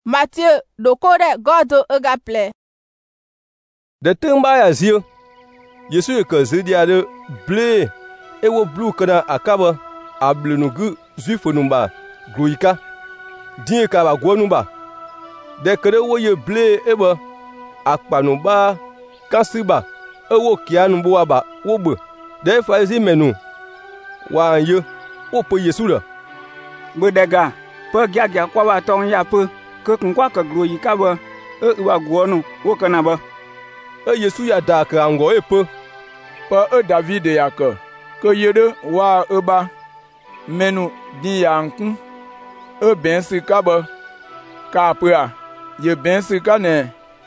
Matthieu dokore godo egaple. De tengba ya zio. Yesu ye ke zidia de ble ewo blu kana akaba ablenugu zuifonumba gloika. Die ka ba gwonuba. De kere wo ye ble eba akpanuba kansiba ewo kianubu aba wobe. De faizi menu wa ye wo pe Yesu la. Bedega pe gya kwa ba tong ya pe ke kwa ke gloika ba wa gwonu wo kana ba. Yesu ya da ke ango epe pa David ya ke yede wa eba menu di ya nkun ben sika ba ka pe a ye ben sika ne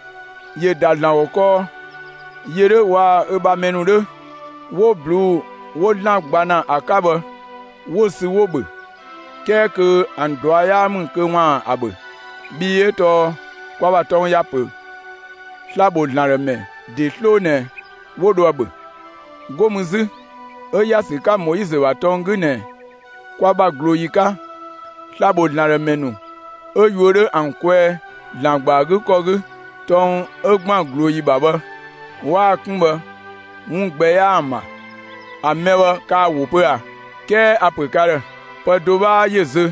ye dalan oko yede wa eba menu de wo blu wo lan gbana akaba wo si wo be ke andoya mun ke wa abe bi eto kwa ba ton ya pe slabo lan reme de flo ne wo do abe gomuzi ya sika Moïse wa tongu ne kwa ba gloyika slabo lan reme nu yore ankwe langba gu kogu ton egban gloyi baba wa kunba ngbe ya ama amewa ka wope a ke apekare padoba yeze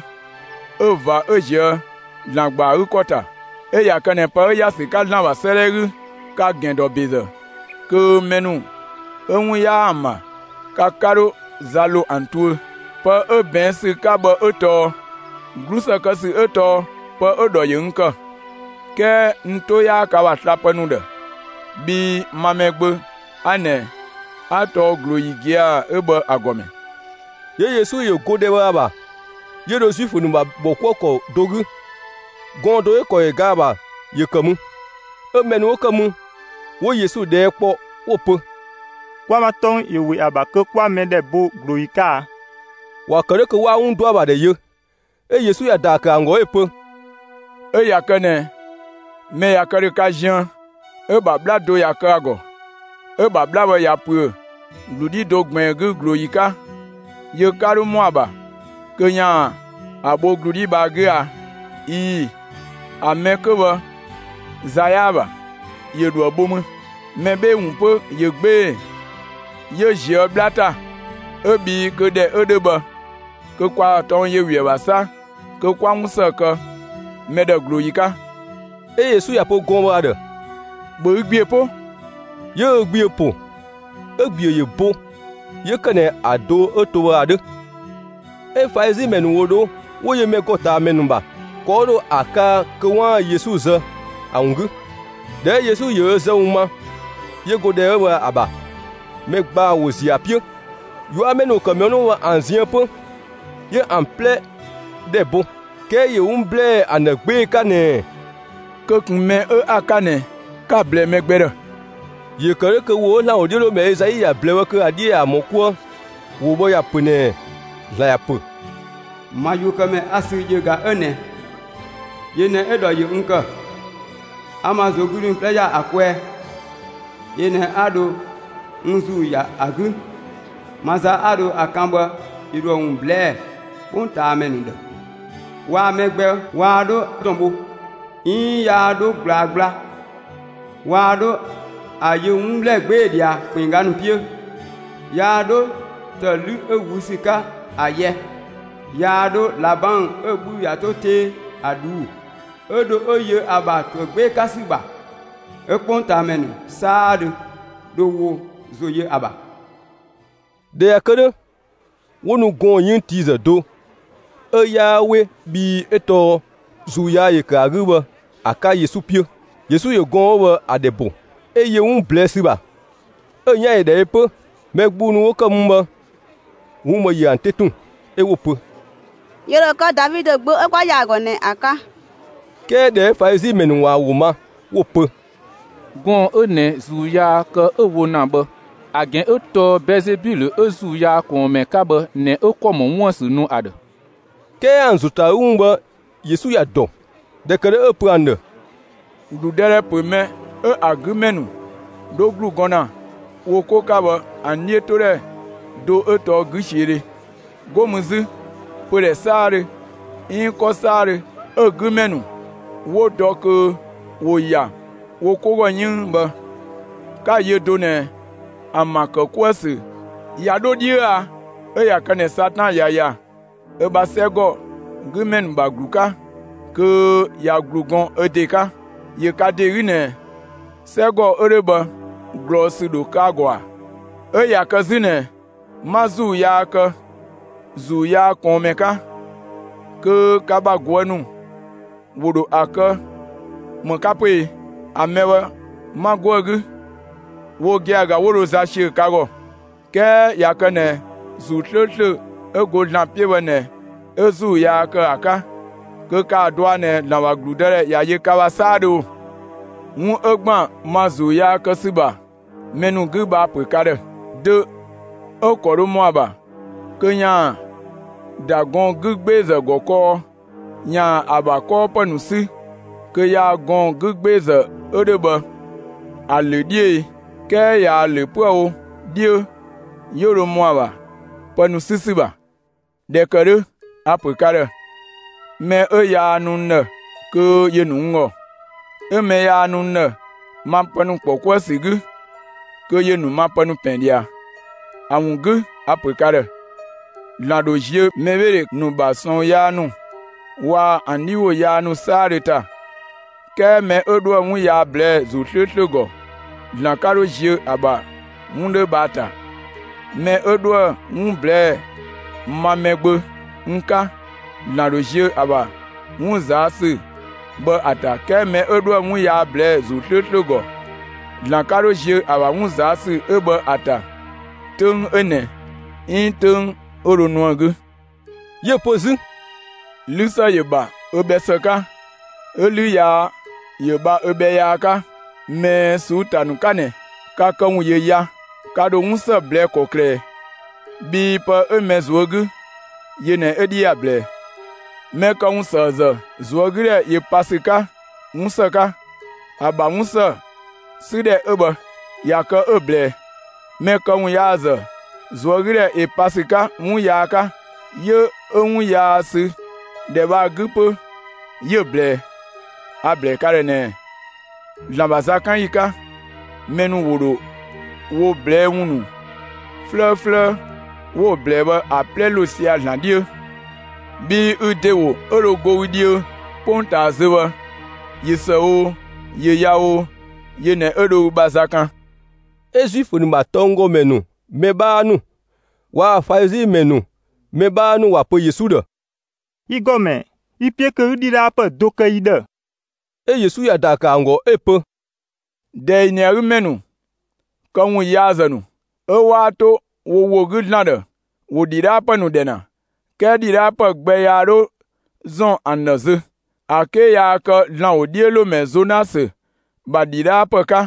eva eje langba gu kota ya kane pa ya sika lan wa seregu ka gendo beze ke menu enwu ya ama ka karo zalo antu pa ben sika ba eto grusa kasi eto pa odo yinka ke nto ya ka wa slapenu de bi mamegbe ane ato gloyigia ebe agome ye Yesu ye gode ba ye do zifunu ba bokoko dogu gondo e ko e gaba ye kamu menu o kamu wo Yesu de po wo pe kwa matong ye wi aba ke kwa mede bo gloika wa kare ke wa un do aba de ye Yesu ya da ka ngo epe ya kane me ya kare ka jean babla do ya ka ago babla ba ya pu ludi do gben gu gloika ye karu mo aba kenya abo gludi ba ga i amekeba zayaba ye do bomu mebe unpo ye gbe ye je blata ebi ke de edeba ke kwa ton ye wi basa ke kwa musaka mede gloyika Yesu ya po gomba de bo gbe po ye gbe po egbe ye bo ye kane ado eto ade faizi menu wodo wo ye mekota menumba kodo aka ke wa Yesu za angu de Yesu ye za uma ye gode wa aba megba wosi apie yo ameno kamiono wa ancien po ye en plein de bo ke ye umble anagbe kane ke kunme akane ka ble megbere ye kare ke wo la odilo me Isaia blewe ke adi amoko wo bo ya pene la ya po mayu kame asi ye ga ene ye ne edo ye nka amazo gudun pleja akwe ye ne ado nzu ya agu maza ado akamba ido umble punta ameninde wa megbe wa do tombo in ya do gbagba wa do aye umble gbedia pinganu pie ya do telu ewusika aye ya do laban ebu ya to te adu edo oye aba to gbe kasiba eponta menu saadu do wo zoye aba de yakere wonu gon yin tiza do yawe bi eto zuya ye ka ruba aka Yesu pie Yesu ye gon wa adebo ye un blessiba nya ye de epe megbunu wo kamumba wo mo ye antetun wo pe Yero ka David gbo e kwa ya gone aka ke de faizi menu wa wo ma wo pe gon one zuya ka ewo na ba agen eto Bezebul ezuya ko me ka ba ne ekomo wonsu nu ade ke anzuta umba Yesu ya do de kere prendre dudere peme agumenu do glu gona wo ko ka ba anietore do eto gishire gomuzi pore sare in ko sare agumenu wo dɔ ke wo ya wo ko nyi be ka ye do ne ama ke kwese ya do dia eya ke ne Satan ya e ba sego gumen ba gluka ke ya glugon edeka ye ka de ne sego ereba glosi do kagwa eya ke zine mazu ya ke zu ya komeka ke kaba gwenu wodo aka mo kapwe amewe magwogu wo giaga woro za shi kago ke ya ke ne zu tlotlo ego na piewe ne ezu ya ke aka ke ka doa ne na wa gludere ya ye ka wa sado mu egba mazu ya ke siba menu gba pekare de okoro moaba ke nya dagon gbeze goko nya abako panusi ke ya gon gbeze odeba aledie ke ya le po die yoro moaba panusi siba dekere apekare me ya nunne ke yenungo me ya nunne mampanu pokwa sigu ke yenu mampanu pendia awungu apekare lado jie mevere nu bason yanu wa aniwo yanu sareta ke me odo mu ya ble zutlutlugo lankaro jie aba munde bata me odo mu ble mamegbe nka lado jie aba mu zasi bo ata ke me odo mu ya ble zutlutlugo lankaro jie aba mu zasi ebo ata tung ene intung oronuagu ye pozu lusa yeba obesaka elu ya yeba obeyaka me sutanu kane ka kan ye ya ka do musa ble kokre bi pa emezuagu ye ne edia ble me ka musa za zuagre ye pasika musaka aba musa side eba ya ka oble me ka ya za zuagire e pasika mu yaka ye onwu ya si deba gupo ye ble able kare ne lambaza kan yika menu wodo wo ble wunu fle wo ble ba aple lo si alandie bi udewo orogo widio ponta zewa yeso ye yawo ye ne oro bazakan ezuifu ni matongo menu mebanu wa faizi menu mebanu wa po yesuda igome ipie ke udira pa doka ida yesu ya daka ngo epo de nyaru menu kanwu yazanu wato wo wogudnada wo dira pa nu dena ke dira pa gbeyaro zon anaze ake ya ka lan odielo me zonase ba dira pa ka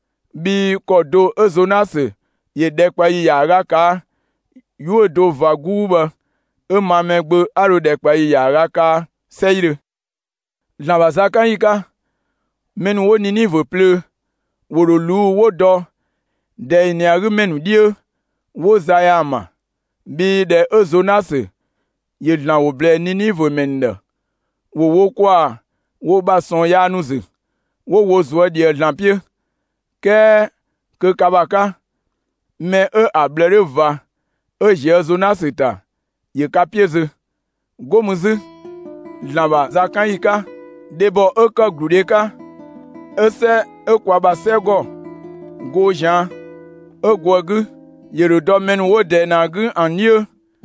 bi kodo ezonase ye dekpa yi yara ka yu do vaguba mamegbe aro dekpa yi yara ka seire lambazaka yika menu wo ni niveau ple woro lu wo do de ni aru menu die wo zayama bi de ozonase ye lan wo ble ni niveau menda wo kwa wo bason ya nuzi wo zo die lampie ke kabaka me ablere va je zonasita ye kapieze gomuzi lamba zakanyika debo ka gludeka ese kwaba sego gojan ogwogu yerodomen wo de nagu anye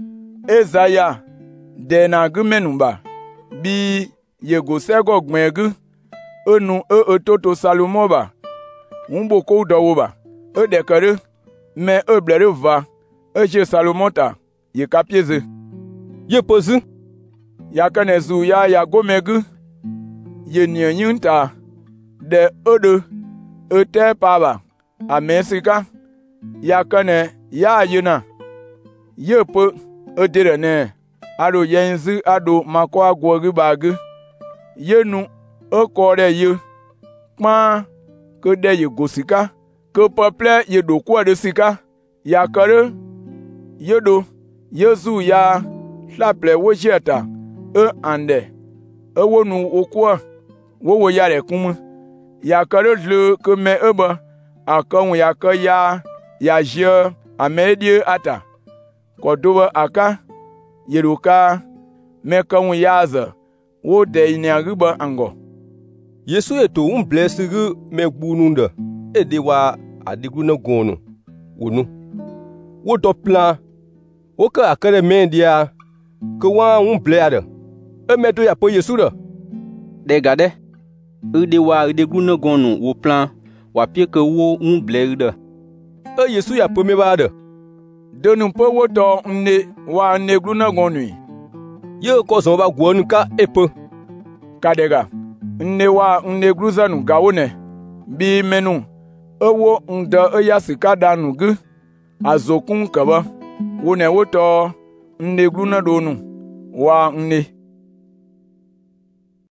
ezaya de nagu menumba bi yego sego gbegu onu ototo salomoba mboko dowoba dekere me blere va je salomota ye kapieze ye pozu ya kanezu ya gomegu ye nyinta de odo ete paba amesika ya kane ya yina ye po odere ne aro yenzu ado mako agwogu bagu yenu okore ye pa ke de ye gosika ke peuple ye do kwa de sika ya kare yedo yezu ya hlaple wo jeta ande ewonu okwa wo ya le kum ya ka le ke me ebe akon ya ka ya je amedie ata ko do aka yeruka me ka ya za wo de ni aguba ango Yesu eto blessing me gbununda ede wa adigru na gonu wonu wo do plan wo ka akere mendia ke wa blade e meto ya po Yesu da de gade ide wa adigru na gonu wo plan wa pie ke wo blade e Yesu ya po me ba da de nu po wo do nne wa negru na gonu ye ko so ba gwonu ka epo kadega nne wa negru zanu gawone bi menu ewo nda eyasika danu gu azokun kaba wone woto negru na donu wa nne